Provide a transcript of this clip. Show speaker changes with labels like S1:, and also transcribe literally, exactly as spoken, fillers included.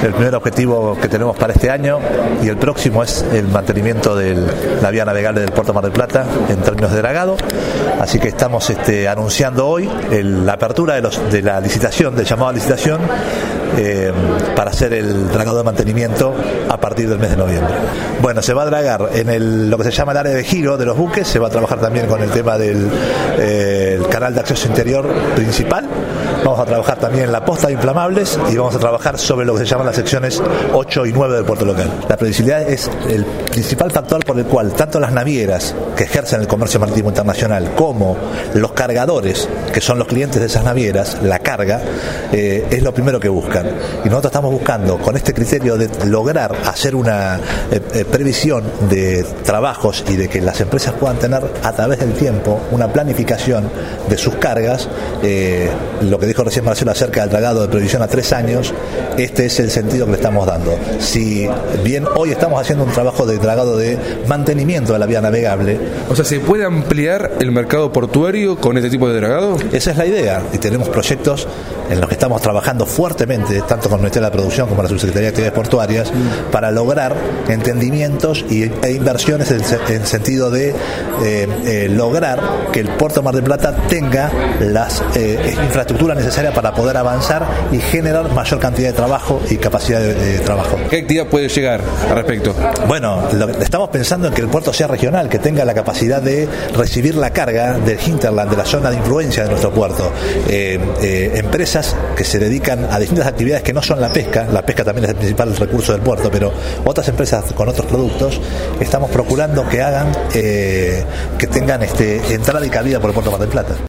S1: el primer objetivo que tenemos para este año y el próximo es el mantenimiento de la vía navegable del Puerto Mar del Plata en términos de dragado. Así que estamos este, anunciando hoy el, la apertura de, los, de la licitación, del llamado a licitación eh, para hacer el dragado de mantenimiento a partir del mes de noviembre. Bueno, se va a dragar en el, lo que se llama el área de giro de los buques, se va a trabajar también con el tema del eh, el canal de acceso interior principal. Vamos a trabajar también en la posta de inflamables y vamos a trabajar sobre lo que se llaman las secciones ocho y nueve del puerto local. La previsibilidad es el principal factor por el cual tanto las navieras que ejercen el comercio marítimo internacional como los cargadores, que son los clientes de esas navieras, la carga, eh, es lo primero que buscan. Y nosotros estamos buscando, con este criterio de lograr hacer una eh, eh, previsión de trabajos y de que las empresas puedan tener a través del tiempo una planificación de sus cargas, eh, lo que dijo recién Marcelo acerca del dragado de previsión a tres años, este es el sentido que le estamos dando. Si bien hoy estamos haciendo un trabajo de dragado de mantenimiento de la vía navegable,
S2: o sea, ¿se puede ampliar el mercado portuario con este tipo de dragado?
S1: Esa es la idea, y tenemos proyectos en los que estamos trabajando fuertemente, tanto con el Ministerio de la Producción como la Subsecretaría de Actividades Portuarias, mm. para lograr entendimientos y, e inversiones en, en sentido de eh, eh, lograr que el Puerto Mar del Plata tenga las eh, infraestructuras necesarias para poder avanzar y generar mayor cantidad de trabajo y capacidad de, de trabajo.
S2: ¿Qué actividad puede llegar al respecto?
S1: Bueno, lo, estamos pensando en que el puerto sea regional, que tenga la capacidad de recibir la carga del hinterland, de la zona de influencia de nuestro puerto. Eh, eh, empresas que se dedican a distintas actividades que no son la pesca, la pesca también es el principal recurso del puerto, pero otras empresas con otros productos, estamos procurando que hagan, eh, que tengan este, entrada y cabida por el Puerto Mar del Plata.